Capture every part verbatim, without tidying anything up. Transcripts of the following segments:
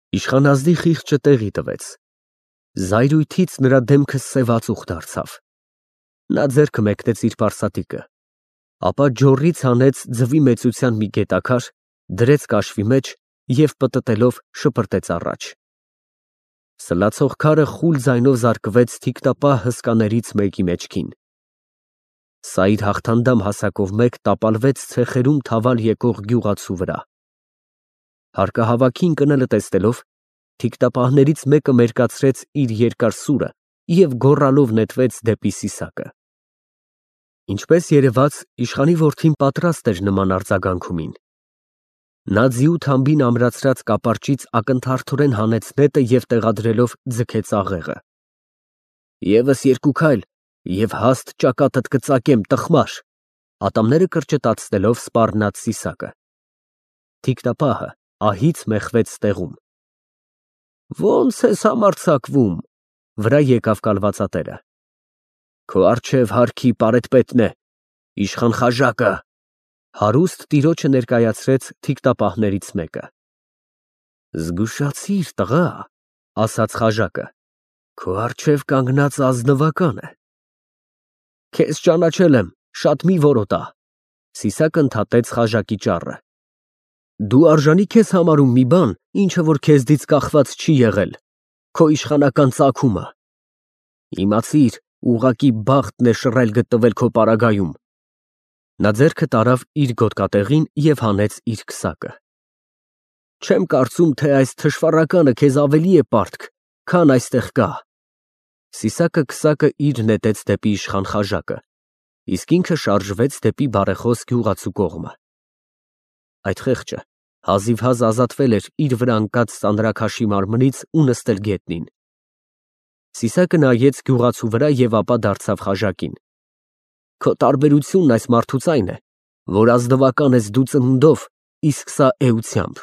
Իշխանազդի խիղճը տեղի տվեց, զայրույթից նրա դեմքը սևածուխ դարձավ, նա ձեռքը մեկնեց իր պարսատիկը, ապա ջոռից հանեց ձվի մեծության մի գետաքար, դրեց կաշվի մեջ և պտտելով շպրտեց առաջ։ Սլացող քարը խուլ ձայնով զարկվեց թիկնապահ հսկաներից մեկի մեջքին։ Սա իր հաղթանդամ հասակով մեկ տապալվեց ցեխերում թավալ եկող գյուղացու վրա։ Հարկահավաքի ընկնելը տեսնելով, թիկնապահներից մեկը մերկացրեց իր երկար սուրը և գոռալով նետվեց դեպի Սիսակը։ Ինչպես երևաց, իշխանի որդին պատրաստ էր նման արձագանքումին։ Նա ձիու թամբին ամրացրած կապարճից ակնթարթորեն հանեց նետը և տեղադրելով ձգեց աղեղը։ «Եվս երկու քայլ, և հաստ ճակատդ կծակեմ, տխմար», ատամները կրճտացնելով սպառնաց Սիսակը։ Թիկնապահը ահից մեխվեց տեղում։ «Ո՞նց ես համարձակվում», վրա եկավ կալվածատերը։ «Քո առջև հարքի պարետպետն է, իշխան Խաժակը», հարուստ տիրոջը ներկայացրեց թիկնապահներից մեկը։ «Զգուշացիր, տղա», ասաց Խաժակը, «քո առջև կանգնած ազնվական է»։ «Քեզ ճանաչել եմ, շատ մի որոտա», Սիսակը ընդհատեց Խաժակի ճառը։ «Դու արժանի ես համարում մի բան, ինչը որ քեզնից կախված չի եղել, քո իշխանական ծագումը։ Իմացիր, ուղղակի բախտն է շռայլ գտնվել քո պարագայում»։ Նա ձեռքը տարավ իր գոտկատեղին և հանեց իր քսակը։ «Չեմ կարծում, թե այս թշվառականը քեզ ավելի է պարտք, քան այստեղ կա»։ Սիսակը քսակը իր նետեց դեպի իշխան Խաժակը, իսկ ինքը շարժվեց դեպի բարեխոս գյուղացու կողմը։ Այդ խեղճը հազիվհազ ազատվել էր իր վրա ընկած ծանրաքաշի մարմնից ու նստել գետնին։ Սիսակը նայեց գյուղացու վրա և ապա դարձավ Խաժակին։ «Քո տարբերությունն այս մարդուց այն է, որ ազնվական ես դու ծնունդով, իսկ սա էությամբ»։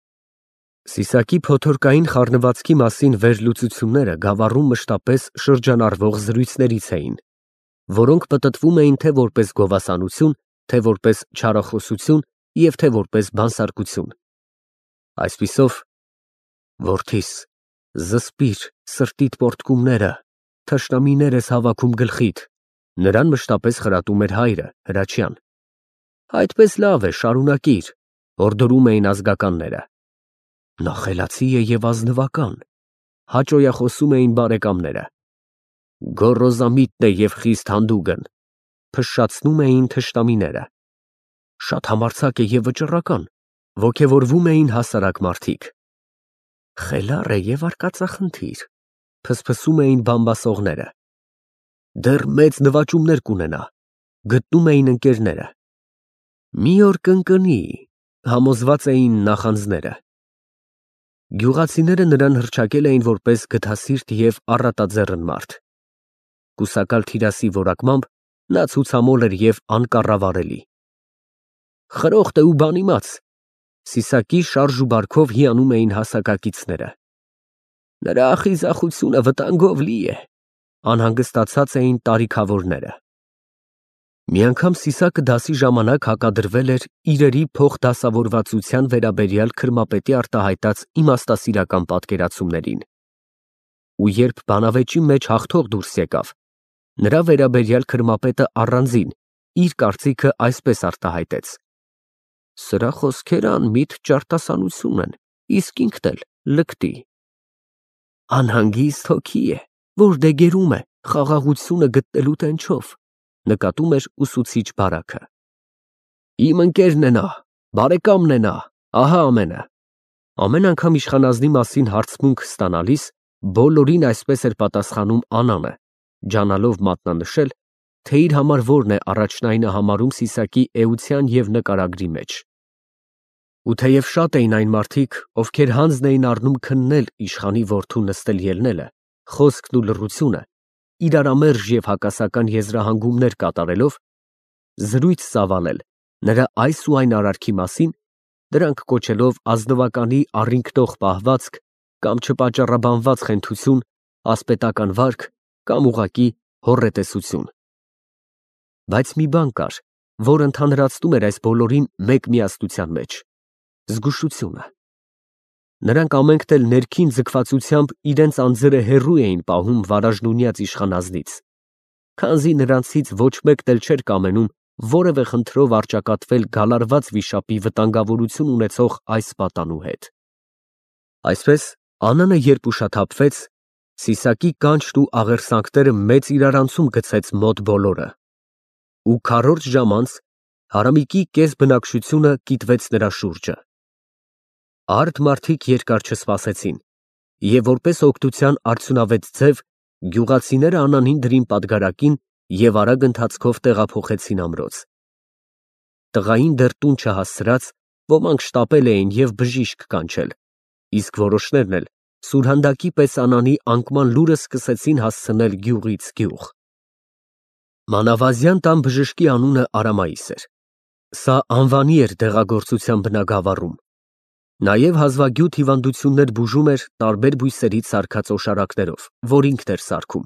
Սիսակի փոթորկային խառնվածքի մասին վերլուծությունները գավառում մշտապես շրջանառվող զրույցներից էին, որոնք պտտվում էին թե որպես գովասանություն, թե որպես չարախոսություն և թե որպես բանսարկություն։ Այսպիսով, որդիս, զսպիր սրտիդ պոռթկումները, թշնամիներ ես հավաքում գլխիդ, նրան մշտապես խրատում էր հայրը, Հրաչյան։ Այդպես լավ է, շարունակիր, հորդորում էին ազգականները։ Նա խելացի է և ազնվական, հաճոյախոսում էին բարեկամները։ Գոռոզամիտ է և խիստ հանդուգն, փշշացնում էին թշնամիները։ Շատ համարձակ է և վճռական, ոգևորվում էին հասարակ մարդիկ։ Խելառ է և արկածախնդիր, փսփսում էին բամբասողները։ Դեռ մեծ նվաճումներ կունենա, գտնում էին ընկերները։ Մի օր կընկնի, համոզված էին նախանձները։ Գյուղացիները նրան հռչակել էին որպես գթասիրտ և առատաձեռն մարդ։ Կուսակալ թիրասի որակմամբ նա ցուցամոլ էր և անկառավարելի։ Խրոխտ է ու բանիմաց, Սիսակի շարժ ու բարքով հիանում էին հասակակիցները։ Նրա խիզախությունը վտանգով լի է, անհանգստացած էին տարիքավորները։ Մի անգամ Սիսակը դասի ժամանակ հակադրվել էր իրերի փոխդասավորվածության վերաբերյալ քրմապետի արտահայտած իմաստասիրական պատկերացումներին։ Ու երբ բանավեճի մեջ հաղթող դուրս եկավ, նրա վերաբերյալ քրմապետը առանձին իր կարծիքը այսպես արտահայտեց. «Սրա խոսքերը անմիտ ճարտասանություն են, իսկ ինքն էլ լկտի»։ Անհանգիստ հոգի է, որ դեգերում է խաղաղությունը գտնելու տենչով, նկատում էր ուսուցիչ բարակը։ Իմ ընկերն է նա, բարեկամն է նա, ահա ամենը։ Ամեն անգամ իշխանազնի մասին հարցմունք ստանալիս բոլորին այսպես էր պատասխանում Անանը, ջանալով մատնանշել, թե իր համար որն է առաջնայինը համարում Սիսակի էության և նկարագրի մեջ։ Ու թեև շատ էին այն մարդիկ, ովքեր հանձն էին առնում քննել իշխանի որդու նստել֊ելնելը, խոսքն ու լռությունը, իրարամերժ և հակասական եզրահանգումներ կատարելով, զրույց ծավալել նրա այս ու այն արարքի մասին, դրանք կոչելով ազնվականի առինգնող պահվածք կամ չպատճառաբանված խենթություն, ասպետական վարք կամ ուղղակի հոռետեսություն։ Բայց մի բան կար, որ ընդհանրացնում էր այս բոլորին մեկ միասնության մեջ՝ զգուշությունը։ Նրանք ամենքն էլ ներքին ձգվածությամբ իրենց անձերը հեռու էին պահում վարաժնունյաց իշխանազնից, քանզի նրանցից ոչ մեկն էլ չէր կամենում որևէ խնդրով առճակատվել գալարված վիշապի վտանգավորություն ունեցող այս պատանու հետ։ Այսպես Անանը երբ ուշաթափվեց, Սիսակի կանչն ու աղերսանքները մեծ իրարանցում գցեց մոտ բոլորը, ու քառորդ ժամ անց Հարամիկի կես բնակչությունը կիտվեց նրա շուրջը։ Արդ մարդիկ երկար չսպասեցին, և որպես օգնության արդյունավետ ձև գյուղացիները Անանին դրին պատգարակին և արագ ընթացքով տեղափոխեցին ամրոց։ Տղային դեռ տուն չհասցրած ոմանք շտապել էին և բժիշկ կանչել, իսկ որոշներն էլ սուրհանդակի պես Անանի անկման լուրը սկսեցին հասցնել գյուղից գյուղ։ Մանավազյան տան բժշկի անունը Արամայիս էր։ Սա անվանի էր դեղագործության բնագավառում։ Նաև հազվագյուտ հիվանդություններ բուժում էր տարբեր բույսերից սարքած օշարակներով, որ ինքն էր սարքում։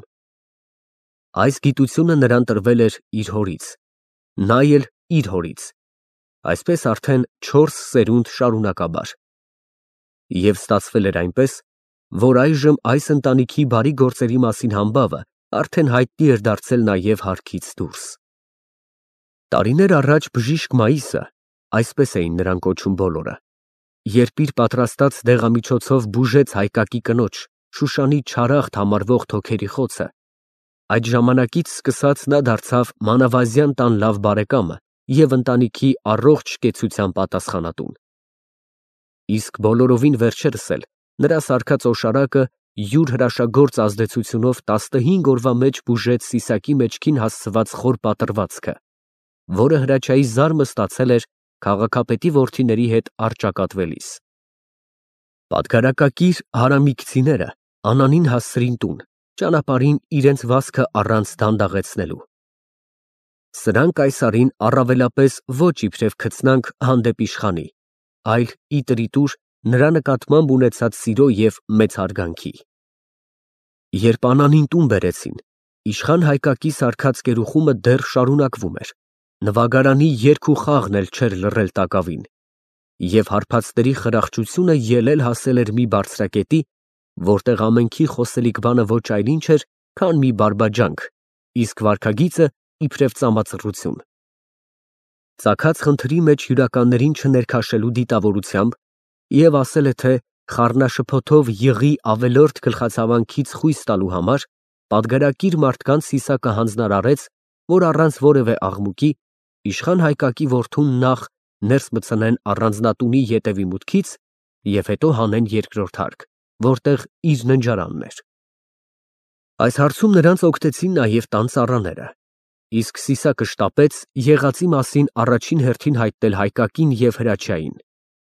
Այս գիտությունը նրան տրվել էր իր հորից, նա էլ իր հորից, այսպես արդեն չորս սերունդ շարունակաբար։ Եվ ստացվել էր այնպես, որ այժմ այս ընտանիքի բարի գործերի մասին համբավը արդեն հայտնի էր դարձել նաև հարքից դուրս։ Տարիներ առաջ բժիշկ Մայիսը, այսպես էին նրան կոչում բոլորը, երբ իր պատրաստած դեղամիջոցով բուժեց հայկակի կնոջ Շուշանի չարախտ համարվող թոքերի խոցը, այդ ժամանակից սկսած նա դարձավ մանավազյան տան լավ բարեկամը և ընտանիքի առողջ կեցության պատասխանատուն։ Իսկ բոլորովին վերջերս էլ նրա սարքած օշարակը յուր հրաշագործ ազդեցությունով տասնհինգ օրվա մեջ բուժեց Սիսակի մեջքին հասցված խոր պատռվածքը, որը Հրաչյայի զարմը ստացել էր քաղաքապետի որդիների հետ առճակատվելիս։ Պատգարակակիր հարամիկցիները Անանին հասցրին տուն, ճանապարհին իրենց վազքը առանց դանդաղեցնելու։ Սրանք այս առին առավելապես ոչ իբրև քծնանք հանդեպ իշխանի, այլ ի տրիտուր նրա նկատմամբ ունեցած սիրո և մեծ հարգանքի։ Երբ Անանին տուն բերեցին, իշխան Հայկակի սարքած կերուխումը դեռ շարունակվում էր, նվագարանի երգ ու խաղն էլ չէր լռել տակավին, և հարբածների խրախճությունը ելել հասել էր մի բարձրակետի, որտեղ ամենքի խոսելիք բանը ոչ այլ ինչ էր, քան մի բարբաջանք, իսկ վարքագիծը իբրև ծամածռություն։ Ծագած խնդրի մեջ հյուրականներին չներքաշելու դիտավորությամբ և ասել է, թե խառնաշփոթով եղի ավելորդ գլխացավանքից խույս տալու համար պատգարակիր մարդկանց Սիսակը հանձնարարեց, որ առանց որևէ աղմուկի իշխան Հայկակի որդուն նախ ներս մտցնեն առանձնատունի ետևի մուտքից և հետո հանեն երկրորդ հարկ, որտեղ իր ննջարանն էր։ Այս հարցում նրանց օգնեցին նաև տան ծառաները, իսկ Սիսակը շտապեց եղածի մասին առաջին հերթին հայտնել Հայկակին և Հրաչյային։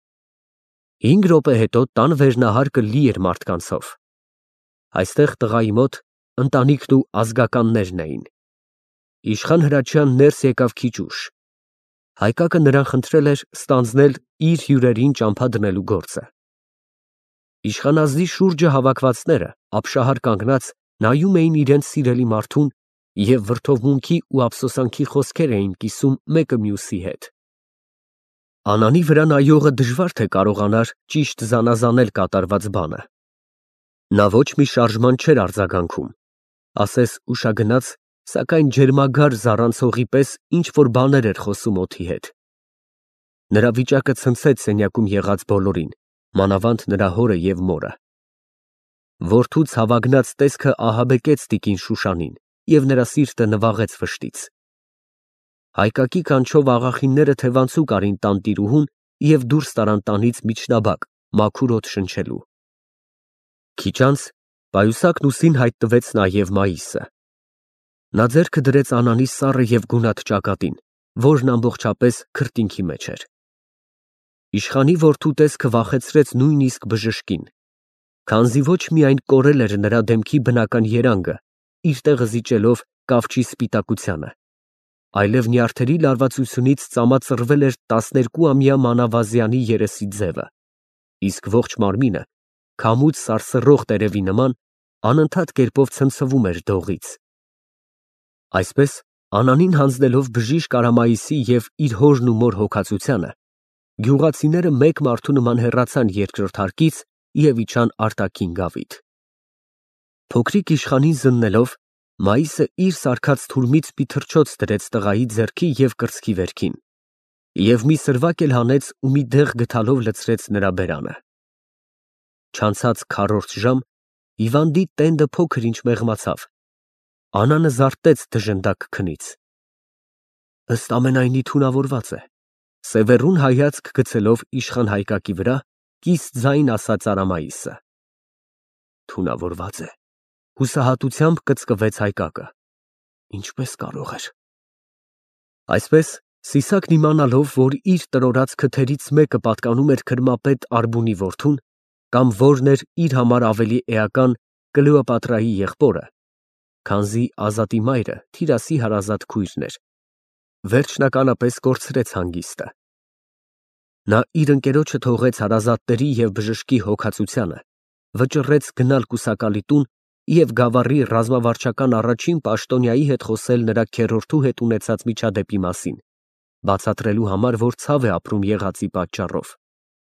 Հինգ րոպե հետո տան վերնահարկը լի էր մարդկանցով։ Այստեղ տղայի մոտ ընտանիքն ու ազգականներն էին։ Իշխան Հրաչյան ներս եկավ քիչ ուշ։ Հայկակը նրան խնդրել էր ստանձնել իր հյուրերին ճամփա դնելու գործը։ Իշխանազնի շուրջը հավաքվածները, ապշահար կանգնած, նայում էին իրենց սիրելի մարդուն և վրդովմունքի ու ափսոսանքի խոսքեր էին կիսում մեկը մյուսի հետ։ Անանի վրա նայողը դժվար թե կարողանար ճիշտ զանազանել կատարված բանը։ Նա ոչ մի շարժման չէր արձագանքում, ասես ուշագնաց, սակայն ջերմագար զառանցողի պես ինչ-որ բաներ էր խոսում օդի հետ։ Նրա վիճակը ցնցեց սենյակում եղած բոլորին, մանավանդ նրա հորը և մորը։ Որդու ցավագնաց տեսքը ահաբեկեց տիկին Շուշանին, և նրա սիրտը նվաղեց վշտից։ Հայկակի կանչով աղախինները թևանցուկ արին տանտիրուհուն և դուրս տարան տանից միջնաբակ, մաքուր օդ շնչելու։ Քիչ անց պայուսակն ուսին հայտնվեց նաև Մայիսը։ Նա ձեռքը դրեց Անանի սառը և գունատ ճակատին, որն ամբողջապես քրտինքի մեջ էր։ Իշխանի որդու տեսքը վախեցրեց նույնիսկ բժշկին, քանզի ոչ միայն կորել էր նրա դեմքի բնական երանգը, իր տեղը զիջելով կավճի սպիտակությանը, այլև նյարդերի լարվածությունից ծամածռվել էր տասներկուամյա մանավազյանի երեսի ձևը, իսկ ողջ մարմինը, քամուց սարսռող տերևի նման, անընդհատ կերպով ցնցվում էր դողից։ Այսպես, Անանին հանձնելով բժիշկ Արամայիսի և իր հորն ու մոր հոգածությանը, գյուղացիները մեկ մարդու նման հեռացան երկրորդ հարկից և իջան արտաքին գավիթ։ Փոքրիկ իշխանին զննելով, Մայիսը իր սարքած թուրմից մի թռչոց դրեց տղայի ձեռքի և կրծքի վերքին և մի սրվակ էլ հանեց ու մի դեղ գդալով լցրեց նրա բերանը։ Չանցած քառորդ ժամ հիվանդի տենդը փոքր-ինչ մեղմացավ, Անանը զարթեց դժնդակ քնից։ Ըստ ամենայնի թունավորված է, սևեռուն հայացք գցելով իշխան Հայկակի վրա, կիստ ձայն ասաց Արամայիսը։ Թունավորված է, հուսահատությամբ կծկվեց Հայկակը։ Ինչպես կարող էր։ Այսպես Սիսակն իմանալով, որ իր տրորած քթերից մեկը պատկանում էր քրմապետ Արբունի որդուն, կամ որն էր իր համար ավելի էական Կլեոպատրայի եղբորը, քանզի Ազատի մայրը Թիրասի հարազատ քույրն էր, վերջնականապես կորցրեց հանգիստը։ Նա իր ընկերոջը թողեց հարազատների և բժշկի հոգացությանը, վճռեց գնալ կուսակալի տուն և գավառի ռազմավարչական առաջին պաշտոնյայի հետ խոսել նրա քեռորդու հետ ունեցած միջադեպի մասին, բացատրելու համար, որ ցավ է ապրում եղածի պատճառով։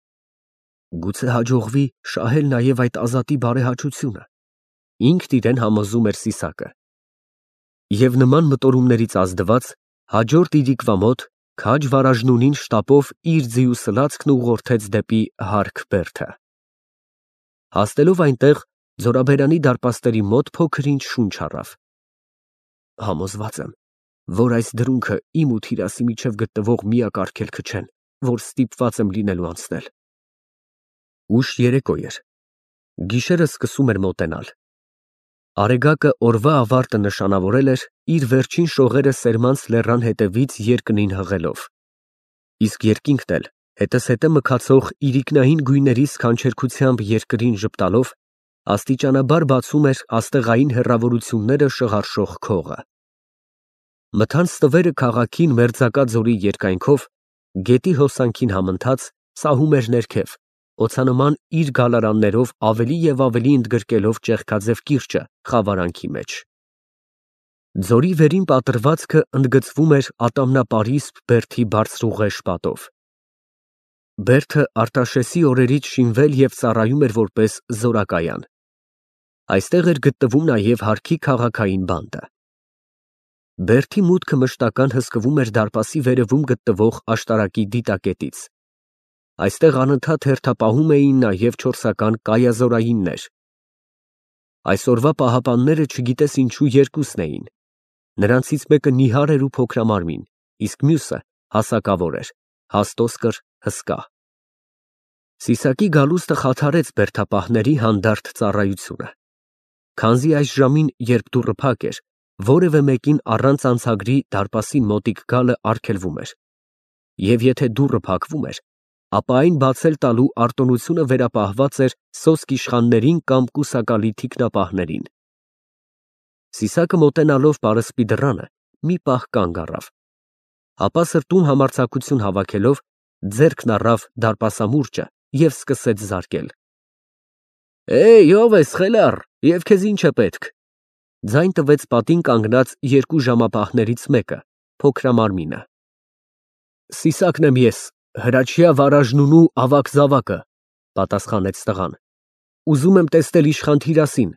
Գուցե հաջողվի շահել նաև այդ Ազատի բարեհաճությունը, ինքն իրեն համոզում էր Սիսակը։ Եվ նման մտորումներից ազդված, հաջորդ իրիկվա մոտ քաջ վարաժնունին շտապով իր ձիու սլացքն ուղղորդեց դեպի Հարք Բերդը։ Հասնելով այնտեղ, ձորաբերանի դարպասների մոտ փոքր-ինչ շունչ առավ։ Համոզված եմ, որ այս դրունքը իմ ու Թիրասի միջև գտնվող միակ արգելքը չեն, որ ստիպված եմ լինելու անցնել։ Ուշ երեկո էր։ Գիշերը սկսում էր մոտենալ։ Արեգակը օրվա ավարտը նշանավորել էր իր վերջին շողերը սերմանց լեռան հետևից երկնին հղելով, իսկ երկինքն էլ հետզհետե մքացող իրիկնային գույների սքանչելքությամբ երկրին ժպտալով, աստիճանաբար բացում էր աստեղային հեռավորությունները շղարշող քողը։ Մթան ստվերը քաղաքին մերձակա ձորի երկայնքով, գետի հոսանքին համընթաց, սահում էր ներքև, օձանման իր գալարաններով ավելի և ավելի ընդգրկելով ճեղքաձև կիրճը խավարանքի մեջ։ Ձորի վերին պատրվածքը ընդգծվում էր ատամնապարիսպ բերդի բարձրուղեշ պատով։ Բերդը Արտաշեսի օրերից շինվել և ծառայում էր որպես զորակայան։ Այստեղ էր գտնվում նաև Հարքի քաղաքային բանտը։ Բերդի մուտքը մշտական հսկվում էր դարպասի վերևում գտնվող աշտարակի դիտակետից։ Այստեղ անընդհատ հերթապահում էին նաև չորսական կայազորայիններ։ Այսօրվա պահապանները չգիտես ինչու երկուսն էին. նրանցից մեկը նիհար էր ու փոքրամարմին, իսկ մյուսը հասակավոր էր, հաստոսկր, հսկա։ Սիսակի գալուստը խաթարեց բերդապահների հանդարտ ծառայությունը։ Քանզի այս ժամին, երբ դուռը փակ էր, որևէ մեկին առանց անցագրի դարպասին մոտիկ գալը արգելվում էր, և եթե դուռը փակվում էր, ապա այն բացել տալու արտոնությունը վերապահված էր սոսկ իշխաններին կամ կուսակալի թիկնապահներին։ Սիսակը մոտենալով պարսպի դռանը, մի պահ կանգ առավ, ապա սրտում համարձակություն հավաքելով, ձեռքն առավ դարպասամուրճը և սկսեց զարկել։ «Էյ, ո՞վ ես, խելառ, և քեզ ի՞նչ է պետք», ձայն տվեց պատին կանգնած երկու ժամապահներից մեկը, փոքրամարմինը։ «Սիսակն եմ ես, Հրաչյա Վարաժնունու ավագ զավակը», պատասխանեց տղան։ «Ուզում եմ տեսնել իշխան Թիրասին»։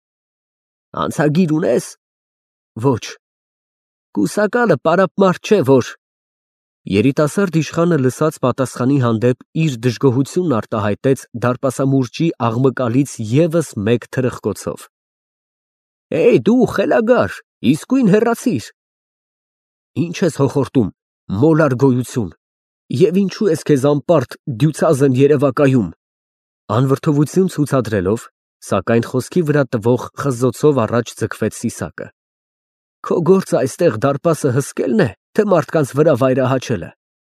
«Անցագիր ունե՞ս»։ «Ոչ»։ «Կուսակալը պարապ մարդ չէ, որ…»։ Երիտասարդ իշխանը լսած պատասխանի հանդեպ իր դժգոհությունն արտահայտեց դարպասամուրճի աղմկալից ևս մեկ թրխկոցով։ «Էյ, դու խելագար, իսկույն հեռացիր»։ «Ի՞նչ ես հոխորտում, մոլար գոյություն, և ինչո՞ւ ես քեզ անպարտ դյուցազն երևակայում»։ Անվրդովություն ցուցադրելով, սակայն խոսքի վրա տվող խզզոցով առաջ ձգվեց Սիսակը։ «Քո գործը այստեղ դարպասը հսկե՞լն է, թե մարդկանց վրա վայրահաչելը»։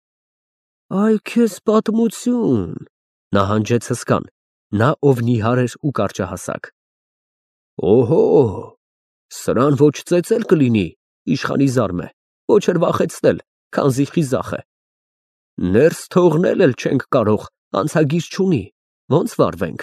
«Այ քեզ պատմություն», նահանջեց հսկան, նա, ով նիհար էր ու կարճահասակ։ «Օհո, սրան ոչ ծեծել կլինի, իշխանի զարմ է, ոչ էլ վախեցնել, քանզի խիզախ է։ Ներս թողնել էլ չենք կարող, անցագիր չունի, ո՞նց վարվենք»։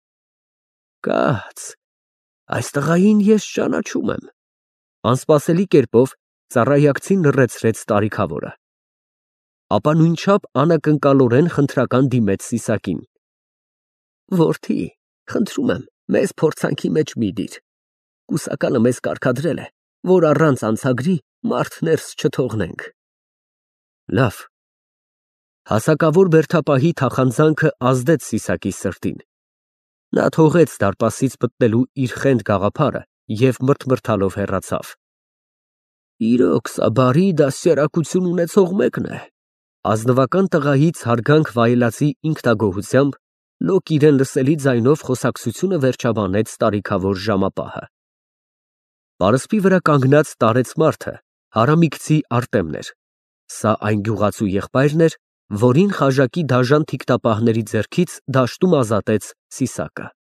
«Կաց, այս տղային ես ճանաչում եմ», անսպասելի կերպով ծառայակցին լռեցրեց տարիքավորը։ Ապա նույնչափ անակնկալորեն խնդրական դիմեց Սիսակին։ Որդի, խնդրում եմ, մեզ փորձանքի մեջ մի դիր։ Կուսակալը մեզ կարգադրել է, որ առանց անցագրի մարդ ներս չթողնենք։ Լավ։ Հասակավոր բերդապահի թախանձանքը ազդեց Սիսակի սրտին։ Նա թողեց դարպասից մտնելու իր խենթ գաղափարը և մռթմռթալով հեռացավ։ Իրոք սա բարի դաստիարակություն ունեցող մեկն է։ Ազնվական տղայից հարգանք վայելածի ինքնագոհությամբ լոկ իրեն լսելի ձայնով խոսակցությունը վերջաբանեց տարիքավոր ժամապահը։ Պարսպի վրա կանգնած տարեց մարդը հարամիգցի Արտեմն էր։ Սա այն գյուղացու եղբայրն էր, որին խաժակի դաժան թիկտապահների ձեռքից դաշտում ազատեց Սիսակը։